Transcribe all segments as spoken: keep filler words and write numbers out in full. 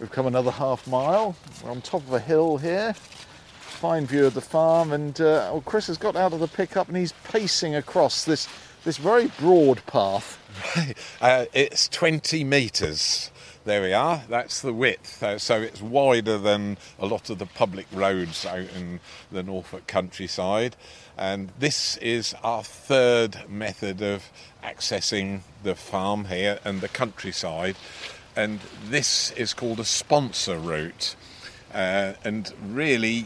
We've come another half mile. We're on top of a hill here. Fine view of the farm, and uh, oh, Chris has got out of the pickup and he's pacing across this this very broad path. uh, it's twenty metres. There we are. That's the width. Uh, so it's wider than a lot of the public roads out in the Norfolk countryside. And this is our third method of accessing the farm here and the countryside. And this is called a sponsor route. Uh, and really,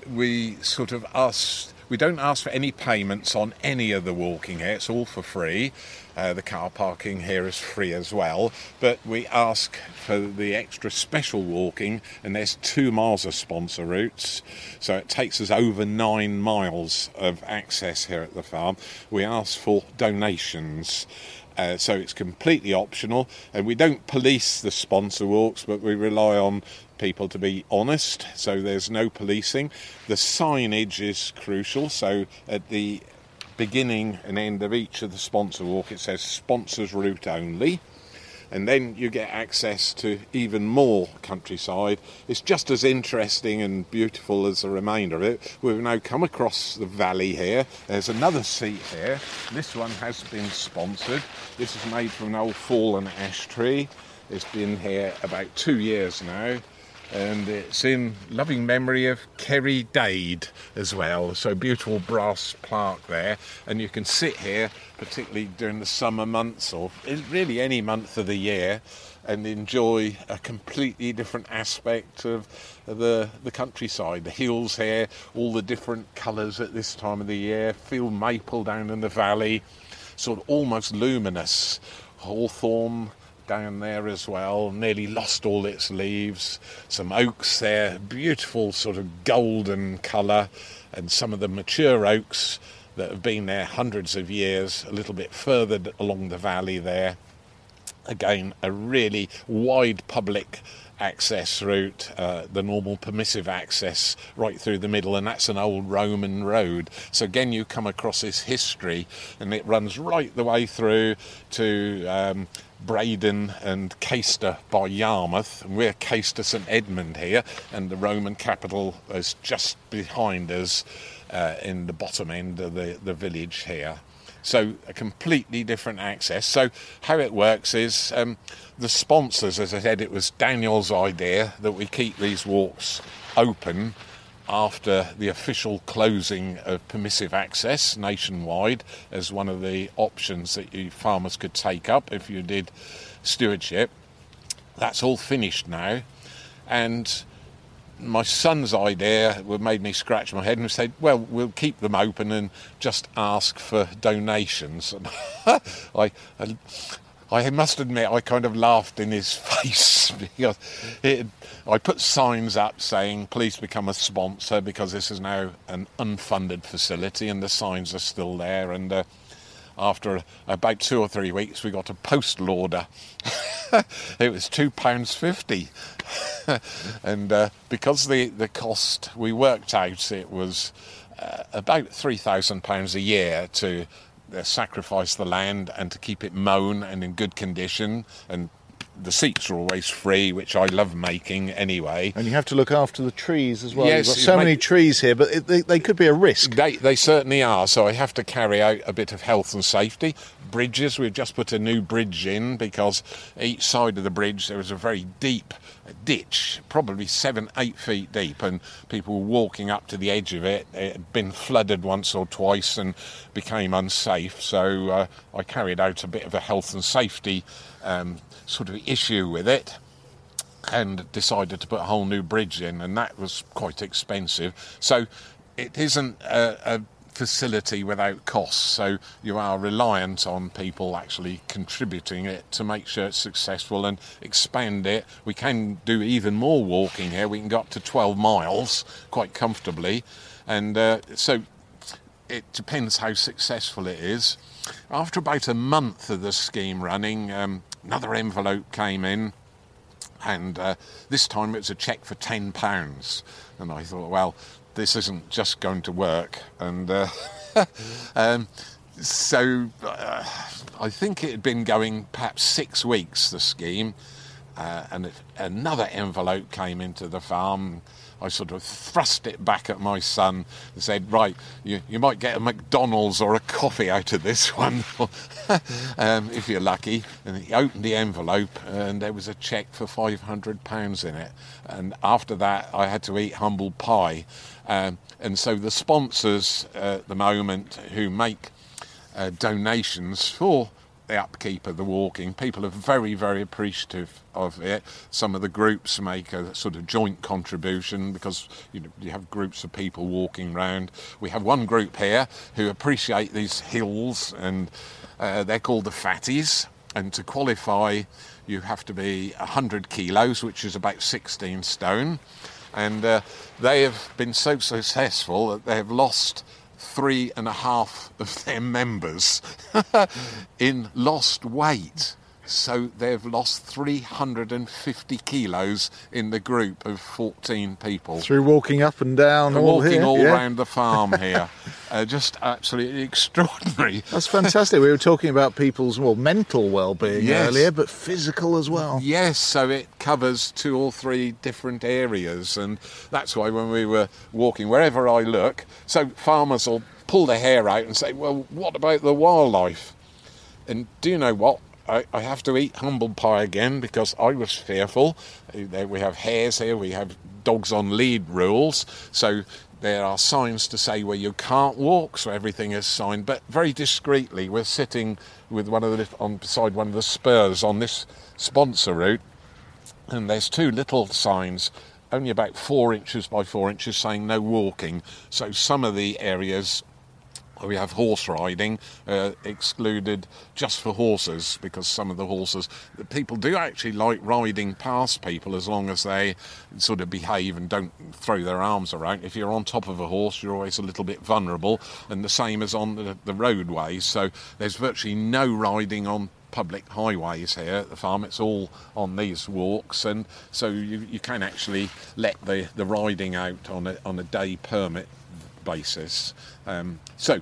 we sort of ask, we don't ask for any payments on any of the walking here. It's all for free. Uh, the car parking here is free as well, but we ask for the extra special walking, and there's two miles of sponsor routes, so it takes us over nine miles of access here at the farm. We ask for donations. Uh, so it's completely optional, and we don't police the sponsor walks, but we rely on people to be honest, so there's no policing. The signage is crucial, so at the beginning and end of each of the sponsor walk it says sponsors route only, and then you get access to even more countryside. It's just as interesting and beautiful as the remainder of it. We've now come across the valley here. There's another seat here. This one has been sponsored. This is made from an old fallen ash tree. It's been here about two years now, and it's in loving memory of Kerry Dade as well. So beautiful brass plaque there, and you can sit here, particularly during the summer months, or really any month of the year, and enjoy a completely different aspect of the the countryside. The hills here, all the different colours at this time of the year, field maple down in the valley, sort of almost luminous, hawthorn down there as well, nearly lost all its leaves. Some oaks there, beautiful sort of golden colour, and some of the mature oaks that have been there hundreds of years, a little bit further along the valley there. Again, a really wide public access route, uh, the normal permissive access right through the middle, and that's an old Roman road. So again, you come across this history, and it runs right the way through to um, Braden and Caister by Yarmouth, and we're Caister St Edmund here, and the Roman capital is just behind us uh, in the bottom end of the, the village here. So a completely different access. So how it works is um, the sponsors, as I said, it was Daniel's idea that we keep these walks open after the official closing of permissive access nationwide as one of the options that you farmers could take up if you did stewardship. That's all finished now, and my son's idea made me scratch my head and said, well, we'll keep them open and just ask for donations. And I, I I must admit, I kind of laughed in his face because it, I put signs up saying, please become a sponsor, because this is now an unfunded facility, and the signs are still there. And uh, after about two or three weeks, we got a postal order. It was two pounds fifty. And uh, because the, the cost, we worked out it was uh, about three thousand pounds a year to uh, sacrifice the land and to keep it mown and in good condition, and the seats are always free, which I love making anyway. And you have to look after the trees as well. Yes, You've got so make, many trees here, but it, they, they could be a risk. They, they certainly are, so I have to carry out a bit of health and safety. Bridges, we've just put a new bridge in, because each side of the bridge there was a very deep ditch, probably seven, eight feet deep, and people were walking up to the edge of it. It had been flooded once or twice and became unsafe, so uh, I carried out a bit of a health and safety um, sort of issue with it, and decided to put a whole new bridge in, and that was quite expensive. So it isn't a, a facility without costs, so you are reliant on people actually contributing it to make sure it's successful and expand it. We can do even more walking here. We can go up to twelve miles quite comfortably, and uh, so it depends how successful it is. After about a month of the scheme running, um, another envelope came in, and uh, this time it was a cheque for ten pounds, and I thought, well, this isn't just going to work. And uh, um, so uh, I think it had been going perhaps six weeks, the scheme, uh, and it, another envelope came into the farm. I sort of thrust it back at my son and said, right, you, you might get a McDonald's or a coffee out of this one, um, if you're lucky. And he opened the envelope and there was a cheque for five hundred pounds in it. And after that, I had to eat humble pie. Um, and so the sponsors uh, at the moment who make uh, donations for the upkeep of the walking, people are very, very appreciative of it. Some of the groups make a sort of joint contribution because you know you have groups of people walking round. We have one group here who appreciate these hills, and uh, they're called the Fatties. And to qualify, you have to be one hundred kilos, which is about sixteen stone. And uh, they have been so successful that they have lost three and a half of their members in lost weight. So they've lost three hundred fifty kilos in the group of fourteen people. Through walking up and down all Walking here, all yeah. around the farm here. Uh, just absolutely extraordinary. That's fantastic. We were talking about people's well, mental well-being Yes. earlier, but physical as well. Yes, so it covers two or three different areas, and that's why when we were walking, wherever I look, so farmers will pull their hair out and say, well, what about the wildlife? And do you know what? I, I have to eat humble pie again because I was fearful. We have hares here, we have dogs on lead rules, so there are signs to say where you can't walk, so everything is signed, but very discreetly we're sitting with one of the on beside one of the spurs on this sponsor route, and there's two little signs only about four inches by four inches saying no walking. So some of the areas we have horse riding uh, excluded just for horses, because some of the horses, the people do actually like riding past people as long as they sort of behave and don't throw their arms around. If you're on top of a horse, you're always a little bit vulnerable, and the same as on the, the roadways. So there's virtually no riding on public highways here at the farm. It's all on these walks, and so you, you can actually let the, the riding out on a, on a day permit basis. Um, so,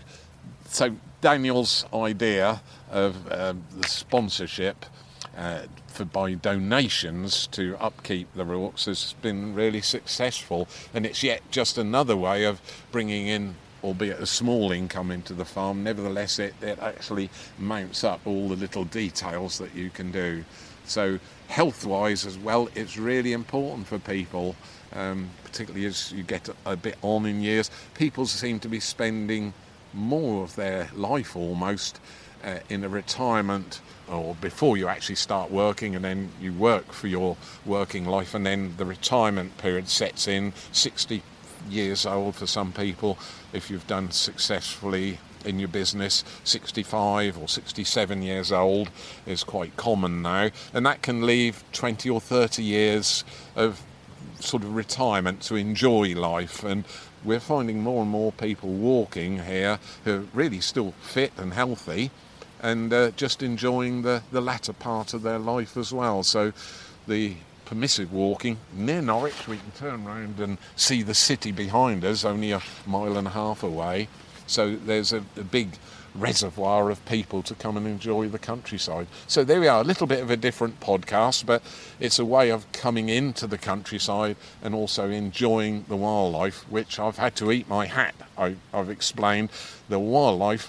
so Daniel's idea of uh, the sponsorship uh, for by donations to upkeep the walks has been really successful, and it's yet just another way of bringing in, albeit a small income, into the farm. Nevertheless, it, it actually mounts up all the little details that you can do. So health-wise as well, it's really important for people. Um, particularly as you get a, a bit on in years, people seem to be spending more of their life almost uh, in a retirement, or before you actually start working, and then you work for your working life, and then the retirement period sets in. sixty years old for some people, if you've done successfully in your business. Sixty-five or sixty-seven years old is quite common now, and that can leave twenty or thirty years of sort of retirement to enjoy life. And we're finding more and more people walking here who are really still fit and healthy, and uh, just enjoying the, the latter part of their life as well. So the permissive walking near Norwich, we can turn around and see the city behind us, only a mile and a half away. So there's a, a big reservoir of people to come and enjoy the countryside. So there we are, a little bit of a different podcast, but it's a way of coming into the countryside and also enjoying the wildlife, which I've had to eat my hat. I, I've explained the wildlife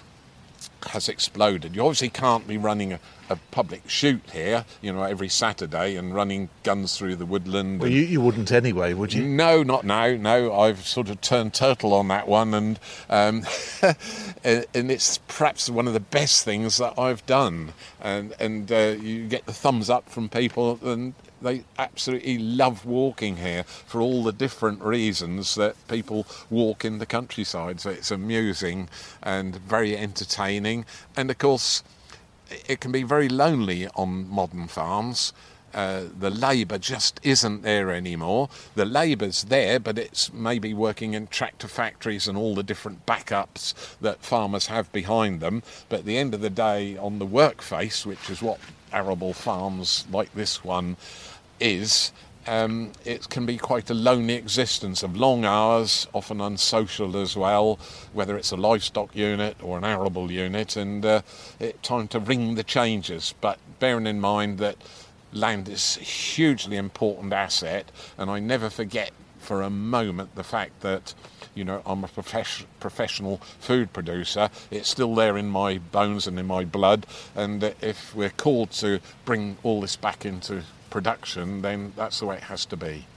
has exploded. You obviously can't be running a, a public shoot here, you know, every Saturday and running guns through the woodland. Well, and, you, you wouldn't anyway, would you? No, not now. No, I've sort of turned turtle on that one, and um, and it's perhaps one of the best things that I've done. And and uh, you get the thumbs up from people, and they absolutely love walking here for all the different reasons that people walk in the countryside. So it's amusing and very entertaining, and of course it can be very lonely on modern farms. Uh, the labour just isn't there anymore. The labour's there, but it's maybe working in tractor factories and all the different backups that farmers have behind them. But at the end of the day, on the work face, which is what arable farms like this one is, um, it can be quite a lonely existence of long hours, often unsocial as well, whether it's a livestock unit or an arable unit, and uh, it's time to ring the changes. But bearing in mind that land is a hugely important asset, and I never forget for a moment the fact that, you know, I'm a profession, professional food producer. It's still there in my bones and in my blood, and if we're called to bring all this back into production, then that's the way it has to be.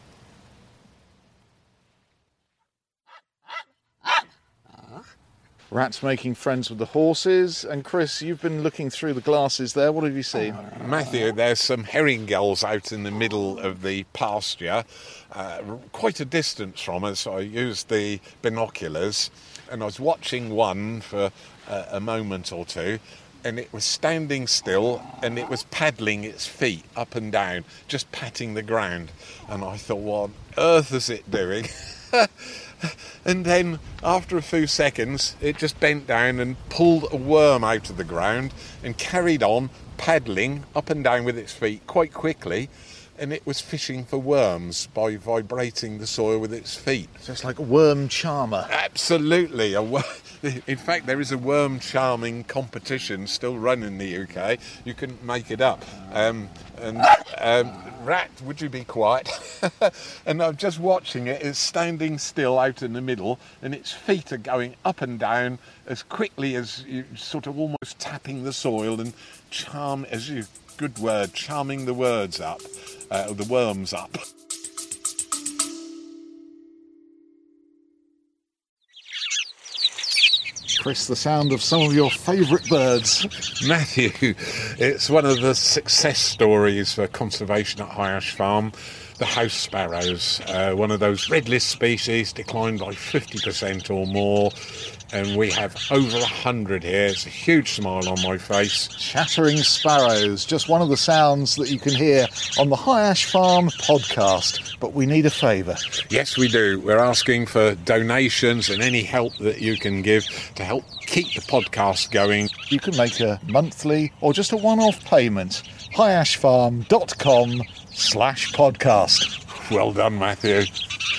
Rats making friends with the horses. And Chris, you've been looking through the glasses there. What have you seen? Matthew, there's some herring gulls out in the middle of the pasture, uh, quite a distance from us. I used the binoculars and I was watching one for uh, a moment or two, and it was standing still and it was paddling its feet up and down, just patting the ground. And I thought, what on earth is it doing? And then, after a few seconds, it just bent down and pulled a worm out of the ground and carried on paddling up and down with its feet quite quickly, and it was fishing for worms by vibrating the soil with its feet. So it's like a worm charmer. Absolutely. A wor- in fact, there is a worm charming competition still run in the U K. You couldn't make it up. Um, and um, rat, would you be quiet? And I'm just watching it. It's standing still out in the middle, and its feet are going up and down as quickly as you, sort of almost tapping the soil and charm, as you, good word, charming the words up, uh, the worms up. Chris, the sound of some of your favourite birds. Matthew, it's one of the success stories for conservation at High Ash Farm. The house sparrows, uh, one of those red list species, declined by fifty percent or more, and we have over a hundred here. It's a huge smile on my face. Chattering sparrows, just one of the sounds that you can hear on the High Ash Farm podcast. But we need a favour. Yes, we do. We're asking for donations and any help that you can give to help keep the podcast going. You can make a monthly or just a one-off payment. high ash farm dot com slash podcast. Well done, Matthew.